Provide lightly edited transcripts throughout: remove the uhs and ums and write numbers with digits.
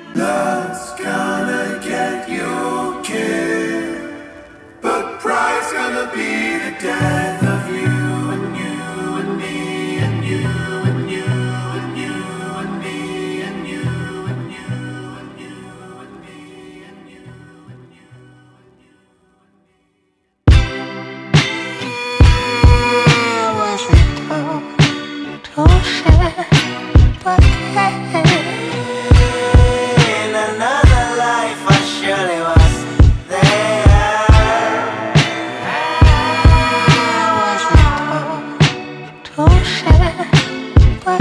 Love's gonna get you killed, but pride's gonna be the death of you and you and me and you and you and you and me and you and you and you and me and you and you. To share, but in another life I surely was there. To share, but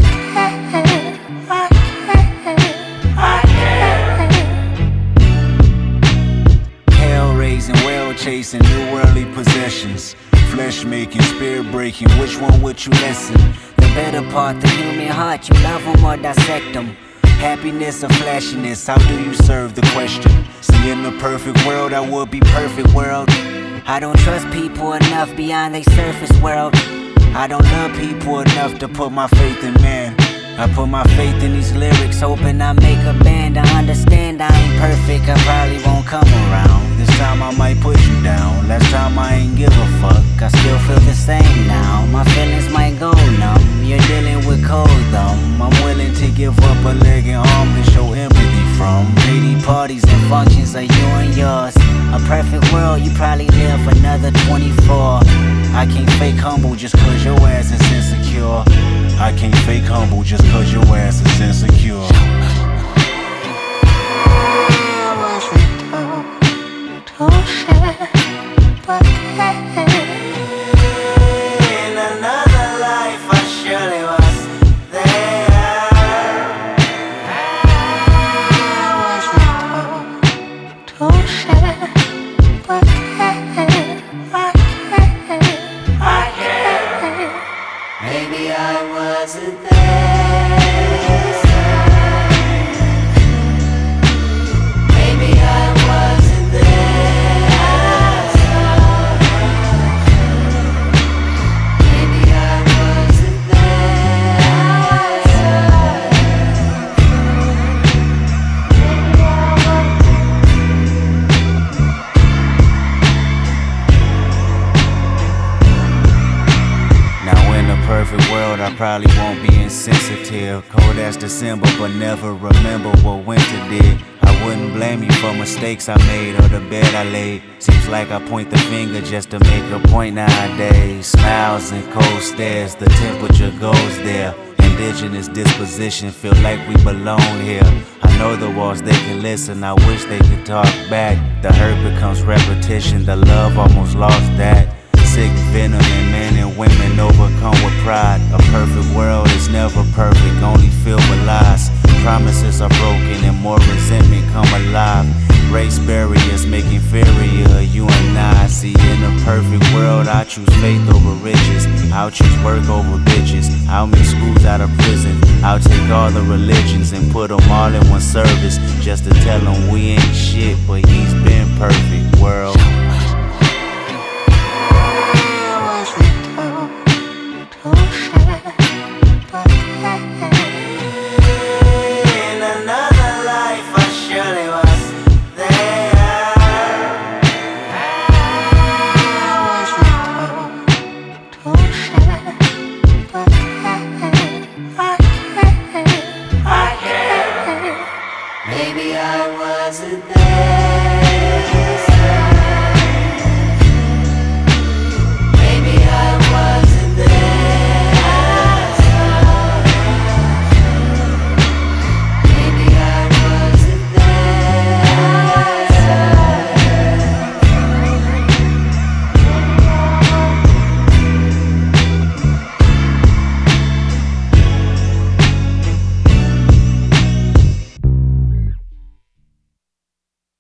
Hell raising, well chasing, new worldly possessions. Flesh making, spirit breaking, which one would you listen? The better part, the human heart, you love them or dissect them. Happiness or flashiness, how do you serve the question? See, in the perfect world, I would be perfect world. I don't trust people enough beyond their surface world. I don't love people enough to put my faith in man. I put my faith in these lyrics, Hoping I make a band. I understand I ain't perfect, I probably won't come around. this time I might put you down. Last time I ain't give a fuck, I still feel the same now. My feelings might go numb. You're dealing with cold thumb. I'm willing to give up a leg and arm to show empathy from. Lady parties and functions are you and yours. A perfect world, you probably live another 24. I can't fake humble just cause your ass is insecure. I can't fake humble just cause your ass is insecure. to share, but in another life I surely was there. To share, but maybe I wasn't there. Maybe I wasn't there. Maybe I wasn't Now in a perfect world, I probably won't be insensitive. Cold as December, but never remember what winter did. I wouldn't blame you for mistakes I made or the bed I laid. Seems like I point the finger just to make a point nowadays. Smiles and cold stares, the temperature goes there. Indigenous disposition, feel like we belong here. I know the walls, they can listen, I wish they could talk back. The hurt becomes repetition, the love almost lost that. Sick venom in men and women overcome with pride. A perfect world is never perfect, only filled with lies. Promises are broken and more resentment come alive. Race barriers make inferior you and I. See, in a perfect world I choose faith over riches. I'll choose work over bitches. I'll make schools out of prison. I'll take all the religions and put them all in one service, just to tell them we ain't shit, but he's been perfect world.